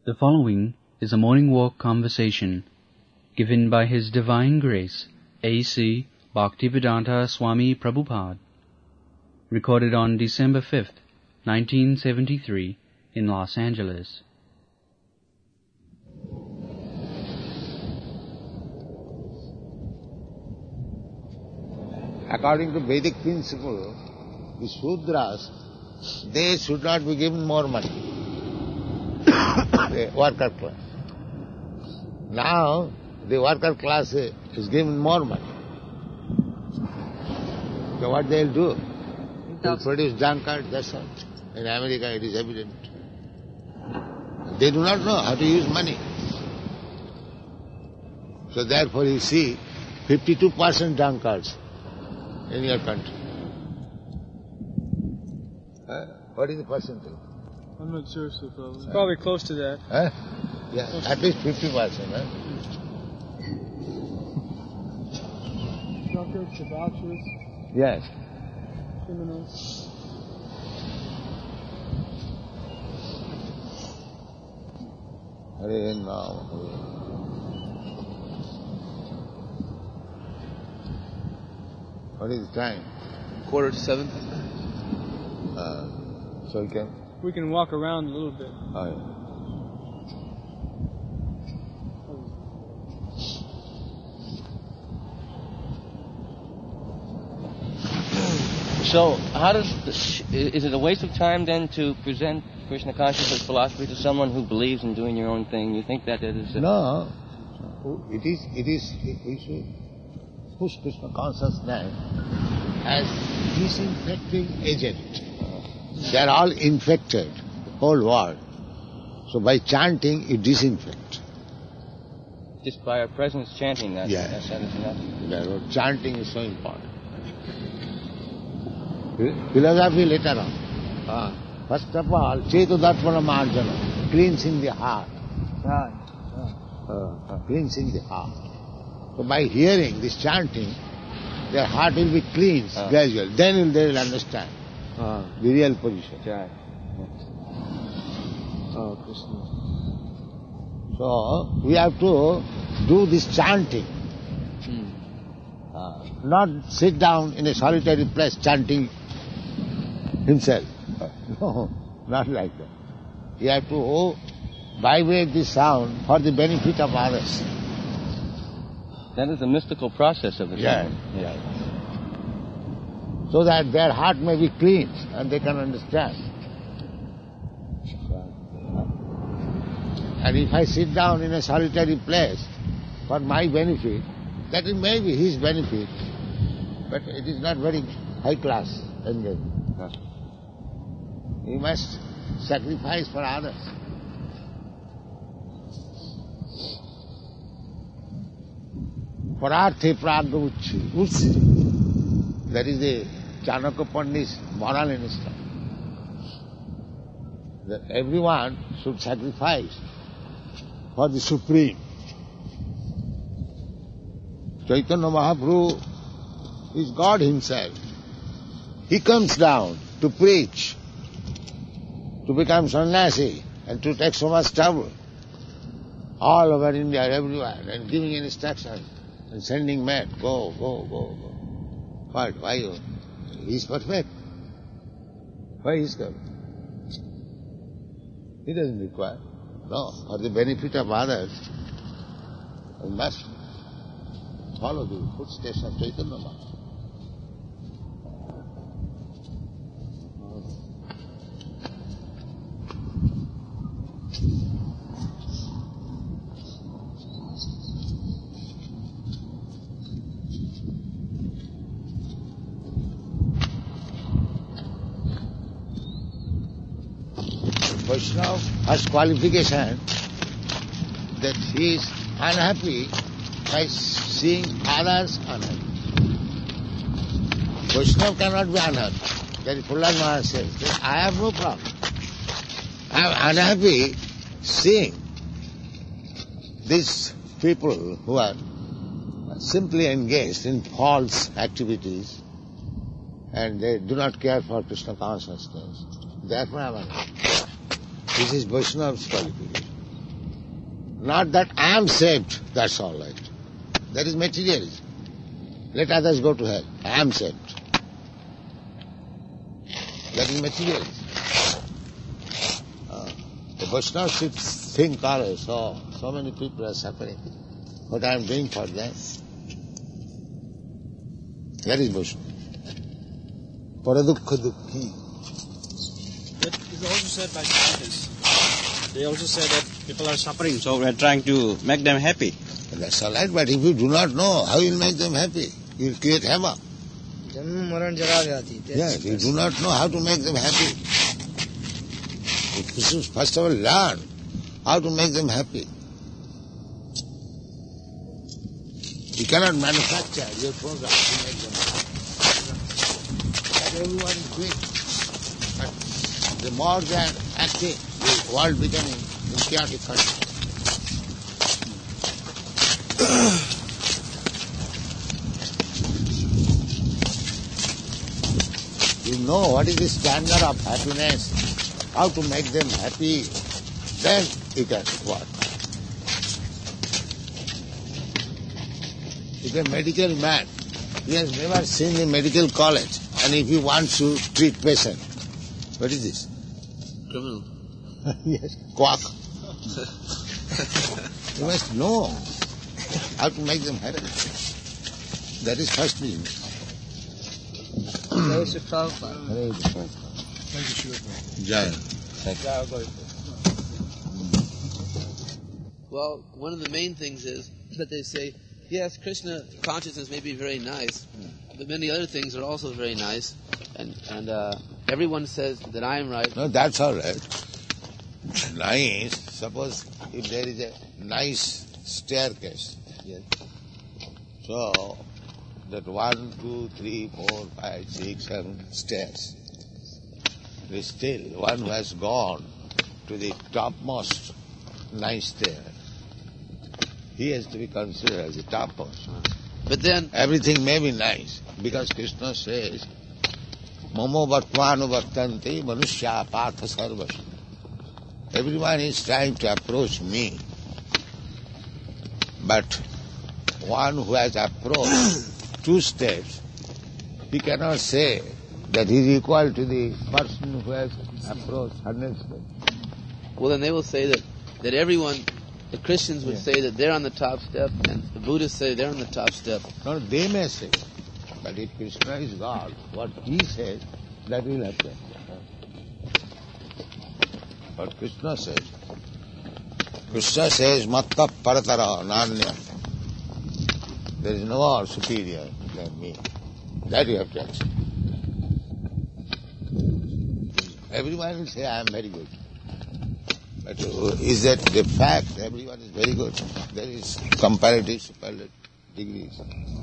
The following is a morning walk conversation given by His Divine Grace A.C. Bhaktivedanta Swami Prabhupada, recorded on December 5th, 1973 in Los Angeles. According to Vedic principle, the Shudras, they should not be given more money. The worker class. Now, the worker class is given more money. So what they'll do? They'll produce drunkards, that's all. In America it is evident. They do not know how to use money. So therefore you see 52% drunkards in your country. What is the percentage? I'm not sure, sir, probably. It's probably close to that. Yeah, at least 50%. Drunkards, debauchers, Yes. criminals. Hare Ram. What is the time? 6:45. So you can... We can walk around a little bit. So, how does is it a waste of time then to present Krishna consciousness philosophy to someone who believes in doing your own thing? You think that it is? No. We should push Krishna consciousness as disinfecting agent. They are all infected, the whole world. So by chanting, you disinfect. Just by our presence chanting that. Yes. That is enough. Yeah, chanting is so important. Philosophy later on. First of all, Chetodarpana Marjana, cleansing the heart. Cleansing the heart. So by hearing this chanting, their heart will be cleansed gradually. Then they will understand the real position. Right. Krishna. So we have to do this chanting. Not sit down in a solitary place chanting himself. No, not like that. You have to vibrate the sound for the benefit of others. That is a mystical process of it. Yeah. So that their heart may be cleansed and they can understand. And if I sit down in a solitary place for my benefit, that may be his benefit, but it is not very high class engagement. He must sacrifice for others. Pararthe pragya utsi. That is the Chanakya Pandit's moral instruction. That everyone should sacrifice for the Supreme. Chaitanya Mahaprabhu is God himself. He comes down to preach, to become sannyasi and to take so much trouble all over India, everywhere, and giving instructions and sending men, go. What? Why? He is perfect. Why he is coming? He doesn't require. No, for the benefit of others, we must follow the footsteps of Chaitanya Mahaprabhu. Vaishnava has qualification that he is unhappy by seeing others unhappy. Vaishnava cannot be unhappy. That is Prahlad Maharaj says, that I have no problem. I am unhappy seeing these people who are simply engaged in false activities and they do not care for Krishna consciousness. Therefore I am unhappy. This is Vaishnava's qualification. Not that I am saved, that's all right. That is materialism. Let others go to hell. I am saved. That is materialism. The Vaishnava should think always, so many people are suffering. What I am doing for them. That is Vaishnava. Paradukha dukhi. That is also said by scientists. They also say that people are suffering, so we are trying to make them happy. That's all right, but if you do not know, how you will make them happy? You will create havoc. Yes, you do not know how to make them happy. You should first of all learn how to make them happy. You cannot manufacture your program to make them happy. But everyone is doing. But the more they are active, the world becoming in chaotic condition. You know what is the standard of happiness, how to make them happy, then you can work. If a medical man, he has never seen a medical college, and if he wants to treat patient, what is this? Criminal. Yes, quack. You must know how to make them happy. That is first business. Hare Krishna. Jaya. Well, one of the main things is that they say, yes, Krishna consciousness may be very nice, but many other things are also very nice, and everyone says that I am right. No, that's all right. Nice. Suppose if there is a nice staircase, yes. So that 1, 2, 3, 4, 5, 6, 7 stairs. There is still one who has gone to the topmost nice stair. He has to be considered as the topmost. But then Everything may be nice, because Krishna says, Mamo Bhatmanu Bhaktanti Manushya Partha Sarvas. Everyone is trying to approach me. But one who has approached 2 steps, he cannot say that he is equal to the person who has approached 100 steps. well, then they will say that everyone, the Christians would say that they're on the top step, and the Buddhists say they're on the top step. No, they may say, but if Krishna is God, what he says, that will happen. What Krishna says, Matta Paratara Nanya. There is no more superior than me. That you have to accept. Everyone will say, I am very good. But is that the fact? Everyone is very good. There is comparative superlative degrees.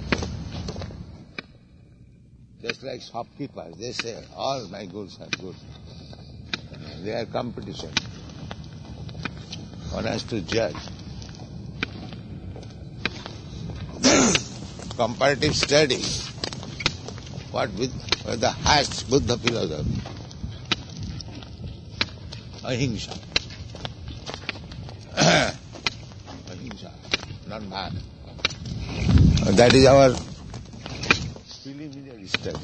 Just like shopkeepers, they say, all my goods are good. They are competition. One has to judge. Comparative study. What with the highest Buddha philosophy? Ahimsa. Ahimsa, not bad. That is our preliminary study.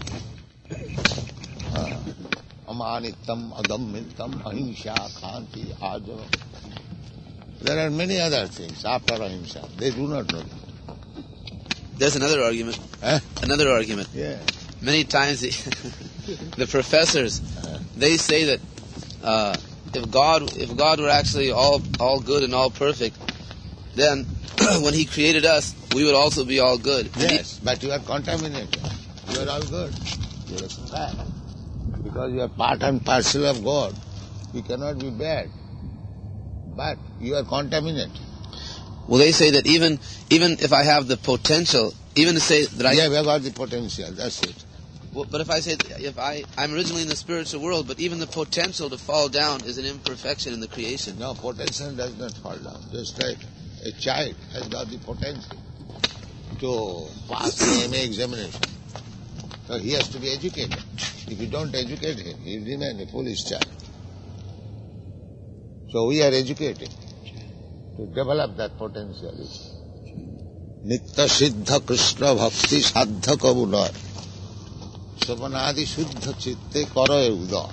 Amanittam, agammittam, ahimsa, khanti, ajava. There are many other things after ahimsa. They do not know. There's another argument. Another argument. Yeah. Many times the professors, they say that if God were actually all good and all perfect, then when He created us, we would also be all good. Yes, but you are contaminated. You are all good. You are bad. Because you are part and parcel of God. You cannot be bad. But you are contaminated. Well, they say that even if I have the potential, even to say that Yeah, we have got the potential. That's it. Well, but if I say I'm originally in the spiritual world, but even the potential to fall down is an imperfection in the creation. No, potential does not fall down. Just like a child has got the potential to pass the MA examination. So he has to be educated. If you don't educate him, he will remain a foolish child. So we are educating. to develop that potentiality. Nitya Siddha Krishna Bhakti Saddha Kabunar Savanadi Shuddha Chitte Kara Uda.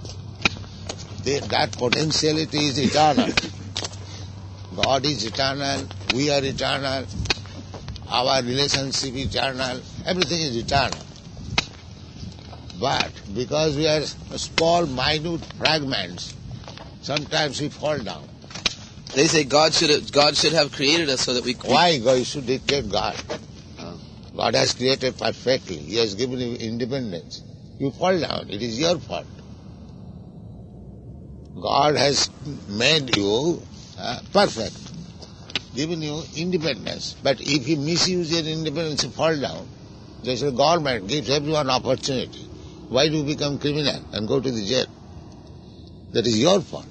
That potentiality is eternal. God is eternal, we are eternal, our relationship is eternal, everything is eternal. But because we are small, minute fragments, sometimes we fall down. They say God should have created us so that we... Why God should dictate God? God has created perfectly. He has given you independence. You fall down. It is your fault. God has made you perfect, given you independence. But if you misuse your independence, you fall down. Just the government gives everyone opportunity. Why do you become criminal and go to the jail? That is your fault.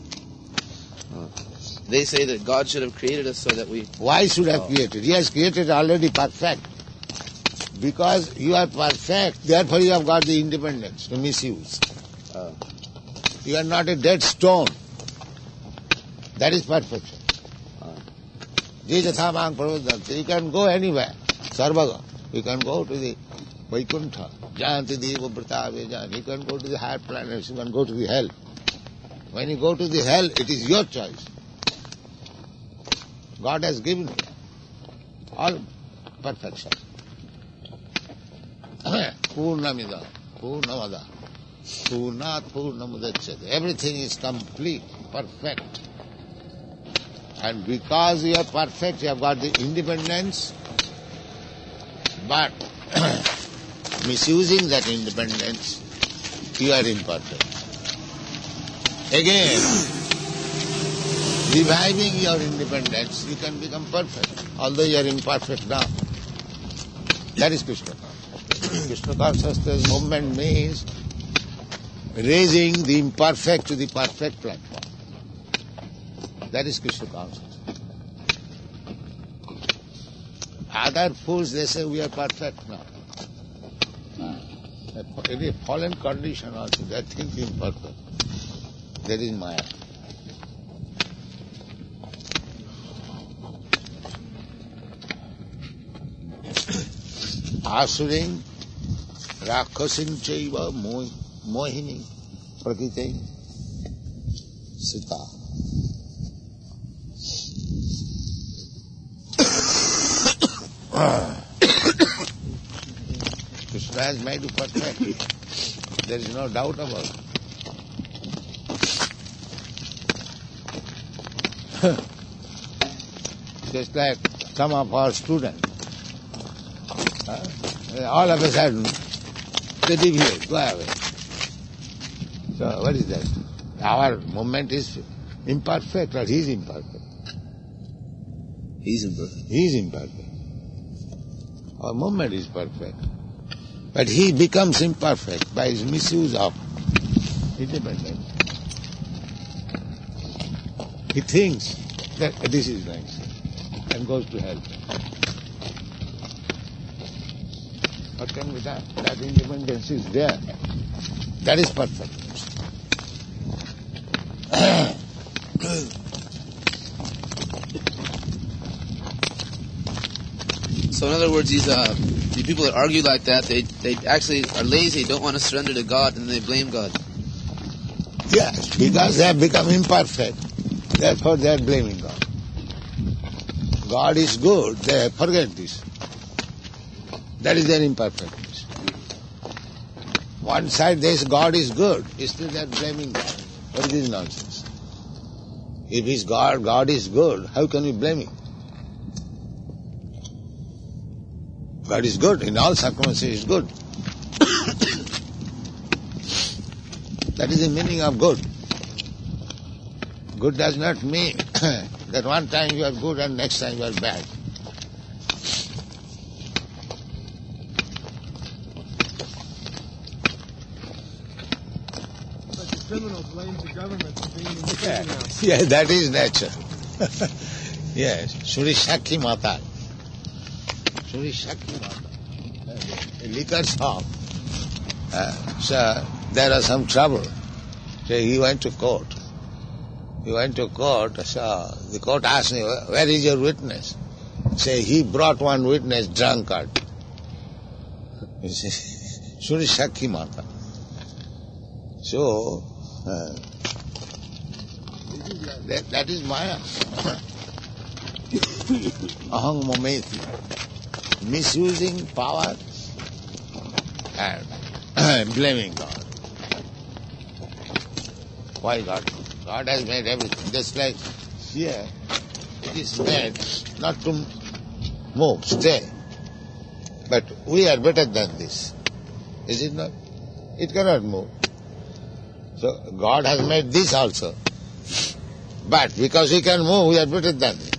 They say that God should have created us so that we... Why should have created? He has created already perfect. Because you are perfect, therefore you have got the independence to misuse. You are not a dead stone. That is perfection. You can go anywhere. Sarvaga. You can go to the Vaikuntha. Jayanti Deva Pratave Jan. You can go to the higher planets. You can go to the hell. When you go to the hell, it is your choice. God has given you all perfection. Purnamida, Purnamada, Purnat Purnamudachyate. Everything is complete, perfect. And because you are perfect, you have got the independence, but misusing that independence, you are imperfect. Again, reviving your independence, you can become perfect, although you are imperfect now. That is Krishna consciousness. Krishna consciousness movement means raising the imperfect to the perfect platform. That is Krishna consciousness. Other fools, they say we are perfect now. In a fallen condition also, they think imperfect. That is Maya. Asuring, Rakhasin Chaiva, Mohini, Prakriti, Sita. Krishna has made you perfect. There is no doubt about it. Just like some of our students, all of a sudden, they deviate, go away. So what is that? Our movement is imperfect, or he is imperfect. He's imperfect. He is imperfect. Our movement is perfect. But he becomes imperfect by his misuse of independence. He thinks that this is nice and goes to hell. What can be done? That independence is there. That is perfect. So in other words, these people that argue like that, they actually are lazy, don't want to surrender to God, and they blame God. Yes, because they have become imperfect. Therefore they are blaming God. God is good, they forget this. That is their imperfectness. One side they say God is good, still they are blaming God. What is this nonsense? If it's God, God is good, how can you blame him? God is good, in all circumstances he is good. That is the meaning of good. Good does not mean that one time you are good and next time you are bad. But the criminal blames the government for being in prison now. Yeah, that is nature. Yes, Surishakhi Mata. Surishakhi Mata. A liquor shop. So there was some trouble. So he went to court. He went to court, so the court asked me, where is your witness? Say, he brought one witness, drunkard. You see, Suri Shakhi Mata. So, that is Maya. Aham mameti. Misusing power and blaming God. Why God? God has made everything. Just like here, it is made not to move, stay. But we are better than this. Is it not? It cannot move. So God has made this also. But because He can move, we are better than Him.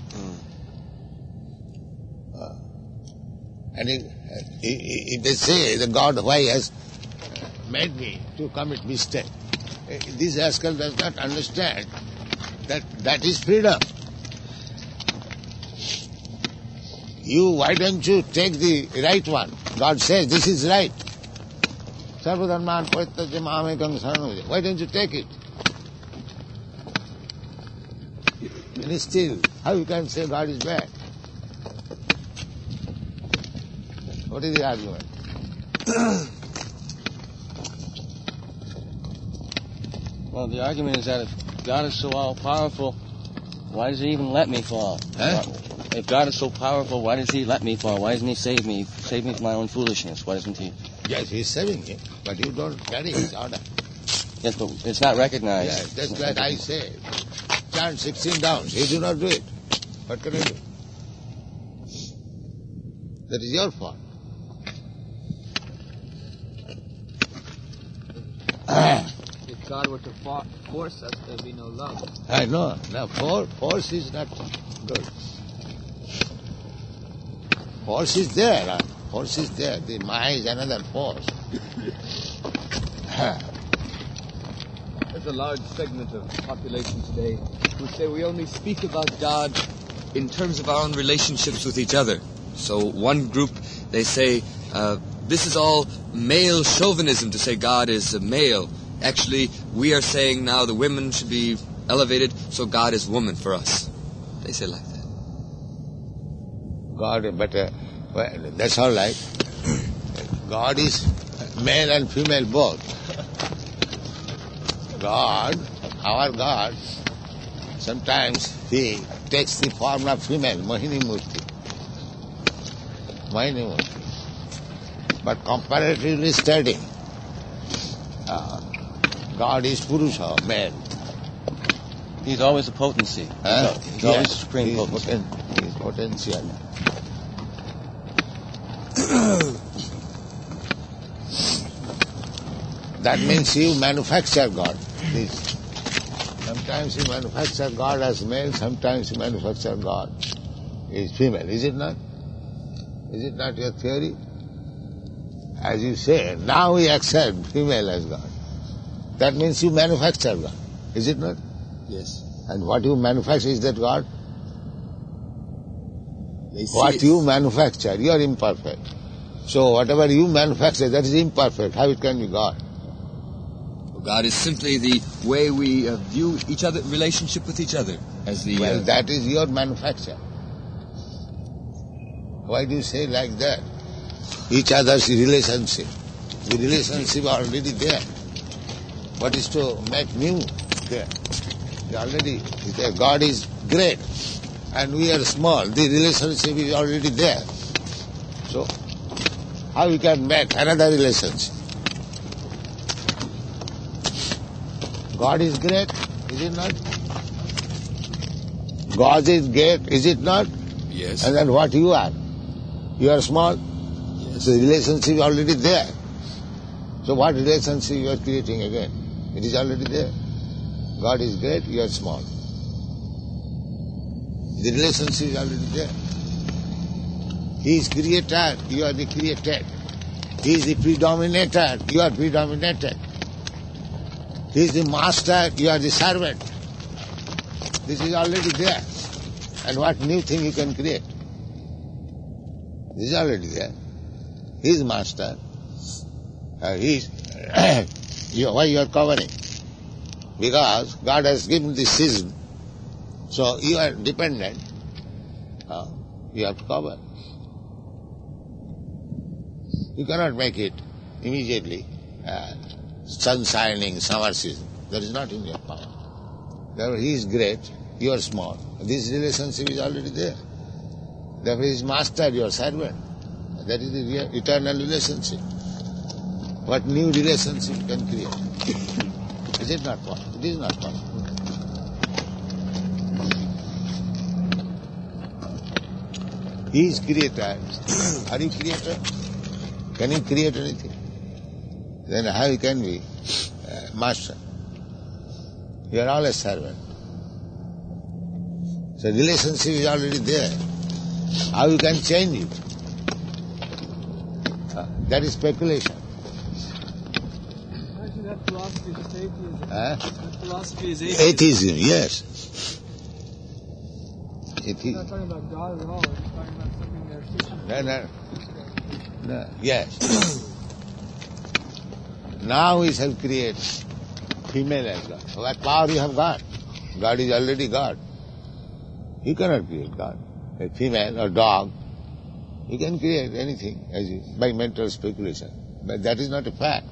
And if they say that God, why has made me to commit mistake? This rascal does not understand that is freedom. Why don't you take the right one? God says this is right. Sarvadharman parityajya mamekam saranam. Why don't you take it? And still, how you can say God is bad? What is the argument? Well, the argument is that if God is so all-powerful, why does He even let me fall? Huh? If God is so powerful, why does He let me fall? Why doesn't He save me? Save me from my own foolishness. Why doesn't He? Yes, He is saving you, but you don't carry His order. Yes, but it's not recognized. Yes, just like I say, chant 16 downs. You do not do it. What can I do? That is your fault. If God were to force us, there'd be no love. I know. Now, force is not good. Force is there. Force is there. The Maya is another force. There's a large segment of the population today who say we only speak about God in terms of our own relationships with each other. So one group, they say, this is all male chauvinism to say God is a male. Actually, we are saying now the women should be elevated, so God is woman for us. They say like that. God, but well, that's all right. God is male and female both. God, our God, sometimes He takes the form of female, Mohini Murti. Mohini Murti. But comparatively studying, God is Purusha, male. He's always a potency. He's always a supreme potency. He is potential. That means you manufacture God. Sometimes you manufacture God as male, sometimes you manufacture God as female. Is it not? Is it not your theory? As you say, now we accept female as God. That means you manufacture God. Is it not? Yes. And what you manufacture, is that God? What you manufacture, you are imperfect. So whatever you manufacture, that is imperfect. How it can be God? God is simply the way we view each other, relationship with each other. As the Well, that is your manufacture. Why do you say like that? Each other's relationship. The relationship already there. What is to make new there? Already there. God is great and we are small. The relationship is already there. So, how we can make another relationship? God is great, is it not? God is great, is it not? Yes. And then what you are? You are small. Yes. So the relationship is already there. So what relationship you are creating again? It is already there. God is great, you are small. The relationship is already there. He is creator, you are the created. He is the predominator, you are predominated. He is the master, you are the servant. This is already there. And what new thing you can create? This is already there. He is master. Why you are covering? Because God has given this season, so you are dependent. You have to cover. You cannot make it immediately sun shining, summer season. That is not in your power. Therefore, He is great, you are small. This relationship is already there. Therefore, He is master, your servant. That is the eternal relationship. What new relationship you can create? Is it not possible? It is not possible. He is creator. Are you creator? Can you create anything? Then how you can be master? You are all a servant. So relationship is already there. How you can change it? That is speculation. Actually, that philosophy is just atheism. That Philosophy is atheism. atheism, yes. We're not talking about God at all. We're just talking about something they're teaching. No. Yes. Now we shall create female as God. What power you have got? God is already God. You cannot create God. A female or dog, you can create anything by mental speculation. But that is not a fact.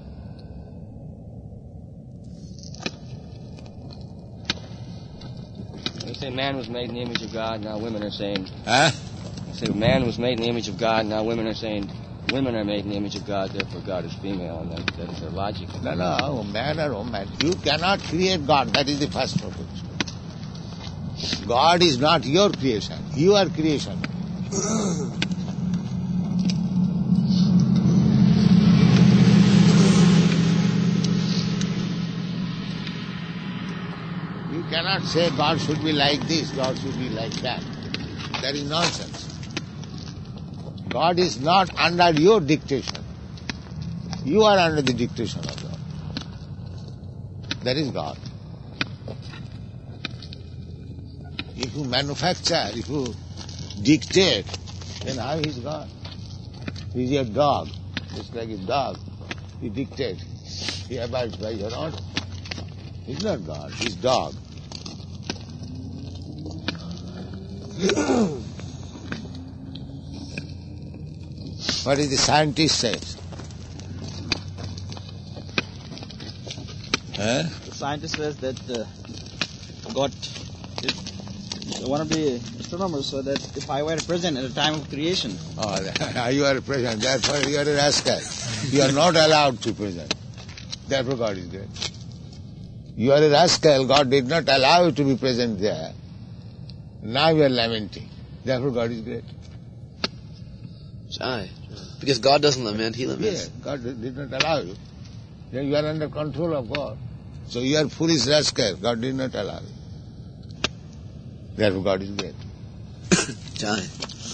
They say man was made in the image of God, now women are saying... Huh? They say man was made in the image of God, now women are saying women are made in the image of God, therefore God is female, and that is their logic. No, man or woman. You cannot create God. That is the first proposition. God is not your creation. You are creation. You cannot say God should be like this, God should be like that. That is nonsense. God is not under your dictation. You are under the dictation of God. That is God. If you manufacture, if you dictate, then how is God? He is your dog. Just like a dog. You dictate. He abides by your order. He is not God. He is dog. What is the scientist says? The scientist says that God, one of the astronomers said that if I were present at the time of creation. You are present, therefore you are a rascal. You are not allowed to present. Therefore God is great. You are a rascal, God did not allow you to be present there. Now you are lamenting. Therefore God is great. Aye. Because God doesn't lament, He laments. Yes, God did not allow you. Then you are under control of God. So you are foolish rascal. God did not allow you. Therefore God is great. Aye.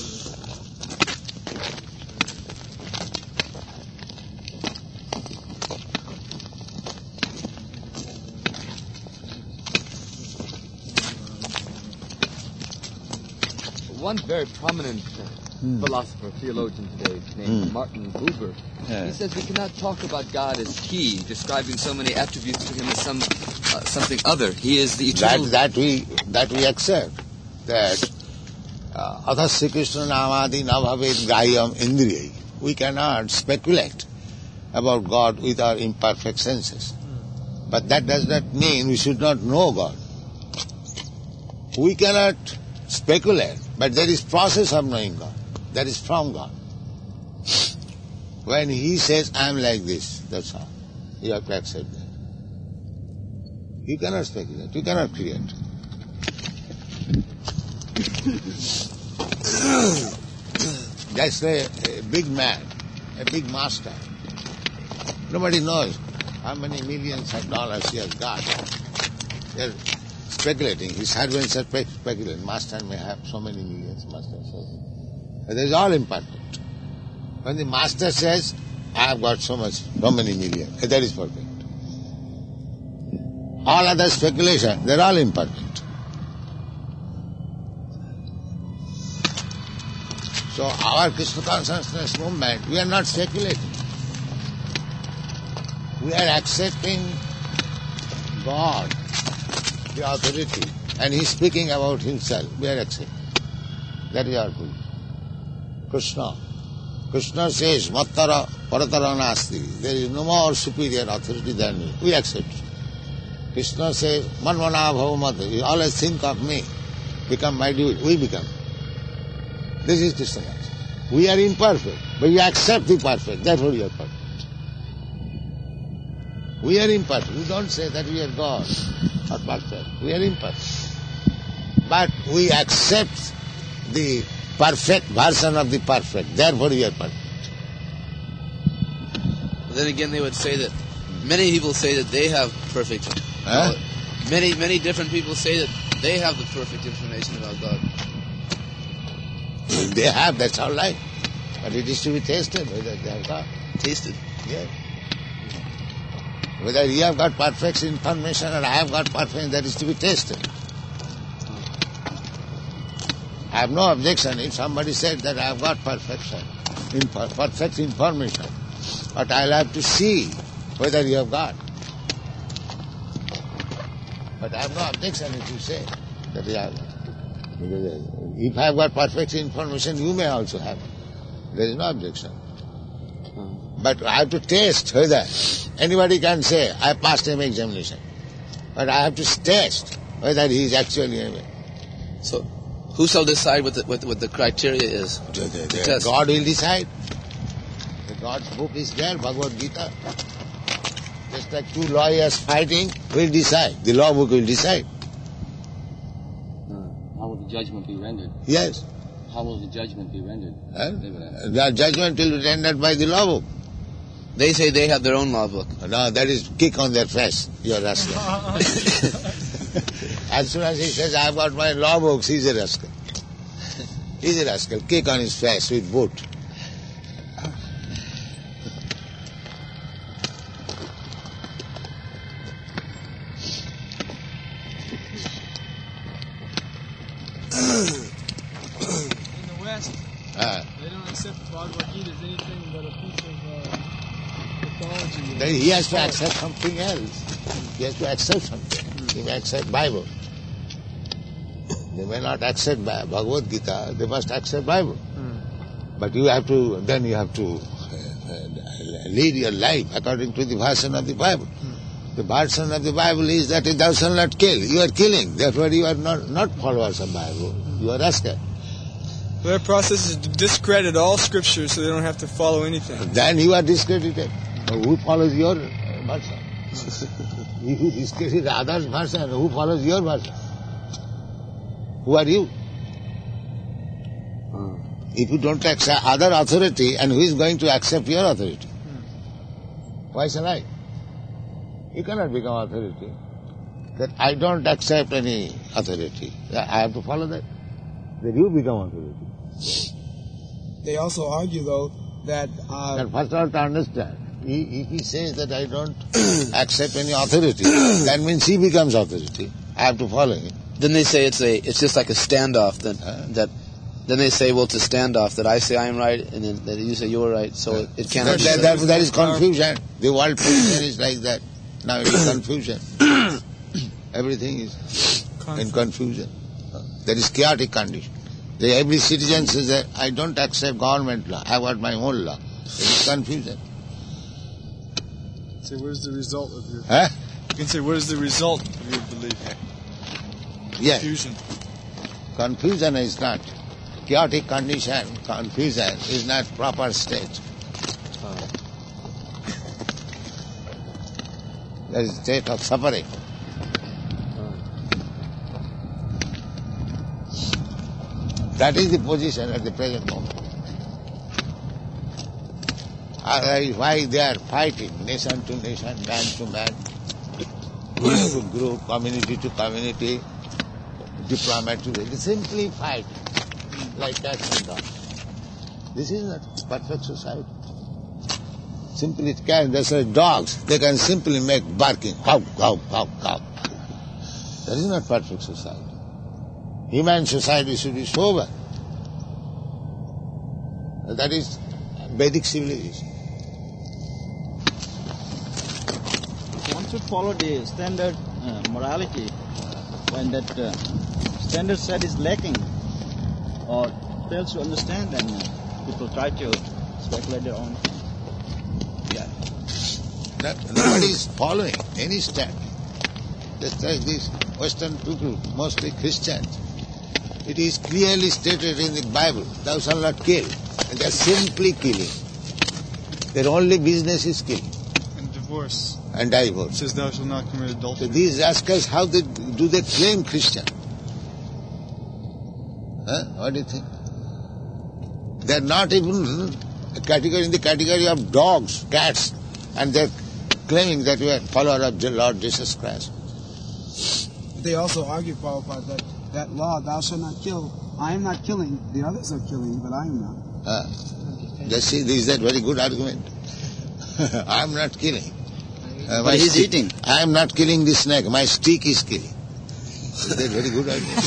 One very prominent philosopher, theologian today, named Martin Buber, he says we cannot talk about God as He, describing so many attributes to Him as something other. He is the eternal... That we accept. That Adhasya Krishna Namadi Nabhavet Gayam Indriyai. We cannot speculate about God with our imperfect senses. But that does not mean we should not know God. We cannot speculate, but there is process of knowing God. That is from God. When He says, I am like this, that's all. You have to accept that. You cannot speculate, you cannot create. That's a big man, a big master. Nobody knows how many millions of dollars he has got. They're speculating. His servants are speculating. Master may have so many millions, master says. That is all imperfect. When the master says, I have got so many millions, that is perfect. All other speculation, they're all imperfect. So our Krishna consciousness movement, we are not speculating. We are accepting God, the authority, and he is speaking about himself. We are accepting. That is our belief. Krishna says, Mattara Paratara Nasti. There is no more superior authority than me. We accept. Krishna says, Manvana Bhavamata. You always think of me. Become my devotee. We become. This is Krishna consciousness. We are imperfect, but we accept the perfect. Therefore we are perfect. We are imperfect. We don't say that we are God or perfect. We are imperfect. But we accept the perfect version of the perfect. Therefore we are perfect. Then again, they would say that many people say that they have perfect. Huh? Many different people say that they have the perfect information about God. They have, that's all right. But it is to be tested whether they have got. Tasted. Yes. Whether you have got perfect information or I have got perfect, that is to be tested. I have no objection if somebody said that I have got perfection, perfect information. But I'll have to see whether you have got. But I have no objection if you say that you have got. If I have got perfect information, you may also have. There is no objection. But I have to test whether anybody can say, I passed an examination. But I have to test whether he is actually a. So, who shall decide what the criteria is? God will decide. The God's book is there, Bhagavad Gita. Just like two lawyers fighting, will decide. The law book will decide. How will the judgment be rendered? Yes. How will the judgment be rendered? The judgment will be rendered by the law book. They say they have their own law book. No, that is kick on their face. You are rascal. As soon as he says, I have got my law books, he's a rascal. He's a rascal. Kick on his face with boot. They don't accept Bhagavad Gita as anything but a piece of mythology. Then he has to accept something else. He has to accept something. He may accept Bible. They may not accept Bhagavad Gita. They must accept Bible. But you have to lead your life according to the version of the Bible. The version of the Bible is that thou shalt not kill. You are killing. Therefore you are not followers of Bible. You are rascal. Their process is to discredit all scriptures so they don't have to follow anything. Then you are discredited. Who follows your version? If you discredit others' version, who follows your version? Who are you? If you don't accept other authority, and who is going to accept your authority? Why shall I? You cannot become authority. That I don't accept any authority. I have to follow that. Then you become authority. They also argue, though, that... first of all, to understand, if he says that I don't accept any authority, that means he becomes authority. I have to follow him. Then they say it's just like a standoff. Then they say, well, it's a standoff. That I say I'm right, and then that you say you're right. So it cannot. That is confusion. The world position is like that. Now it is confusion. Everything is in confusion. That is chaotic condition. Every citizen says that I don't accept government law. I have got my own law. It is confusion. So what is the result of your... Huh? You can say, what is the result of your belief? Yes. Confusion. Confusion is not. Chaotic condition, confusion is not proper state. That is state of suffering. That is the position at the present moment. Why they are fighting, nation to nation, man to man, group to group, community to community, diplomat to they simply fight like cats and dogs. This is not perfect society. Simply cats, that's like dogs. They can simply make barking, cow, cow, cow, cow. That is not perfect society. Human society should be sober. That is Vedic civilization. One should follow the standard morality, when that standard set is lacking or fails to understand, then people try to speculate their own. Yeah. Nobody is following any step. Just like these Western people, mostly Christians. It is clearly stated in the Bible, thou shalt not kill. And they are simply killing. Their only business is killing. And divorce. And divorce. It says thou shalt not commit adultery. So these rascals, how do they claim Christian? Huh? What do you think? They are not even in the category of dogs, cats, and they are claiming that we are follower of the Lord Jesus Christ. They also argue, Prabhupada, that law, thou shalt not kill, I am not killing, the others are killing, but I am not. Just see, this is a very good argument. I am not killing. But he's eating. I am not killing the snake, my stick is killing. Is that very good argument?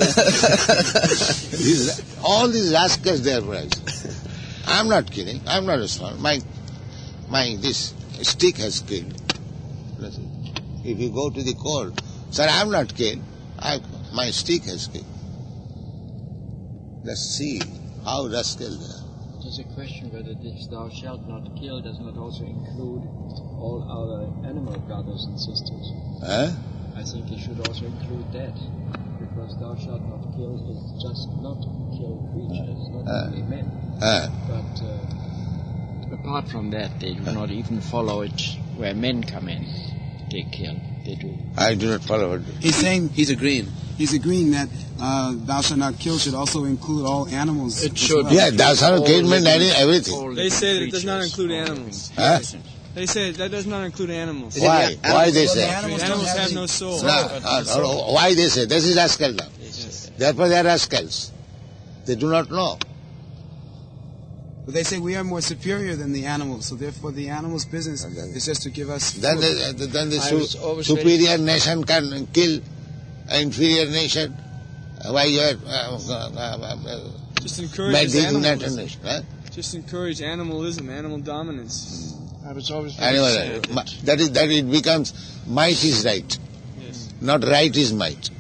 All these rascals they are praising. I am not killing, I am not responsible. This stick has killed. If you go to the court, sir, I am not killed, my stick has killed. Let's see how rascal they are. It is a question whether this thou shalt not kill does not also include all our animal brothers and sisters. I think it should also include that, because thou shalt not kill is just not kill creatures, not only men. But apart from that, they do not even follow it where men come in. They kill. They do. I do not follow it. He's saying He's agreeing. he's agreeing that thou shalt not kill should also include all animals. It should. Yeah, thou shalt not kill means everything. They say that it does not include animals. Huh? They say that does not include animals. Why? Why they say? Animals have no soul. Why they say? This is rascal now. Therefore they are rascals. They do not know. But they say we are more superior than the animals, so therefore the animals' business is just to give us Then the superior nation can kill an inferior nation. Why you are Just encourage animalism? animalism. Just encourage animalism, animal dominance. I was always Anyway, that it becomes might is right. Yes. Not right is might.